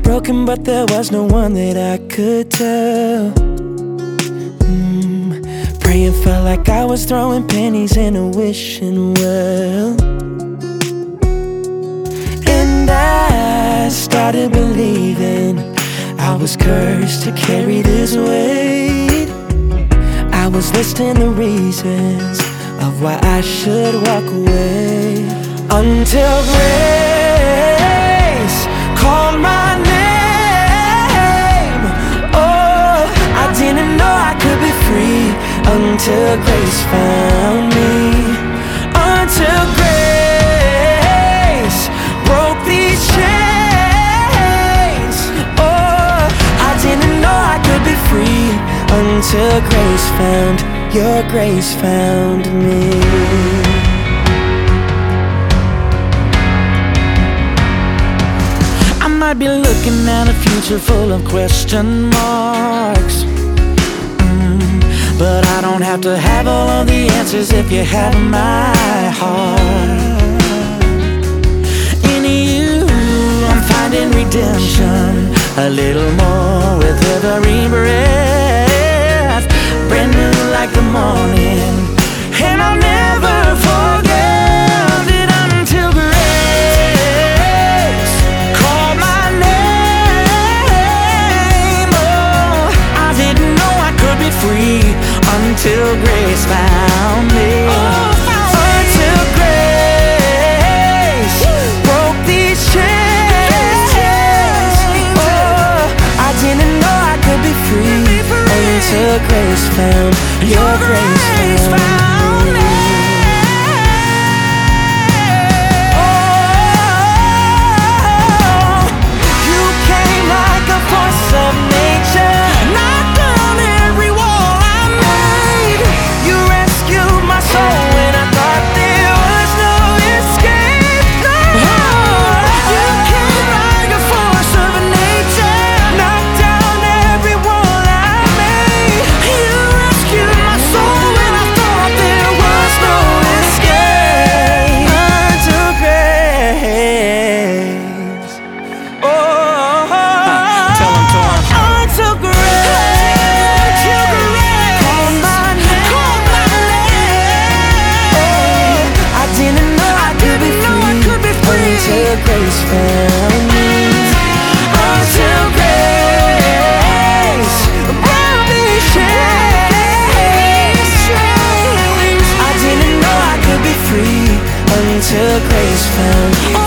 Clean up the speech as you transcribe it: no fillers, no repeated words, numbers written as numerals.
broken, but there was no one that I could tell. Praying felt like I was throwing pennies in a wishing well. And I started believing I was cursed to carry this weight. I was listing the reasons of why I should walk away, until grace called my name. Oh, I didn't know I could be free until grace found me. Until grace broke these chains. Oh, I didn't know I could be free until grace found, your grace found me. I might be looking at a future full of question marks, but I don't have to have all of the answers if you have my heart. In you, I'm finding redemption, a little more with every breath. Brand new like the morning, and I'll never forget it until grace called my name. Oh, I didn't know I could be free until grace found me. Until grace broke these chains. Oh, I didn't know I could be free until grace found, your grace found me. Oh, you came like a force of nature, knocked down every wall I made. You rescued my soul when I thought there was no escape. No. You came like a force of nature, knocked down every wall I made. You rescued my soul when I thought there was no escape. Until grace, oh, tell him. Until grace called my name. Oh, I didn't know I could be free until grace found me. Until grace brought me chains. I didn't know I could be free until grace found me.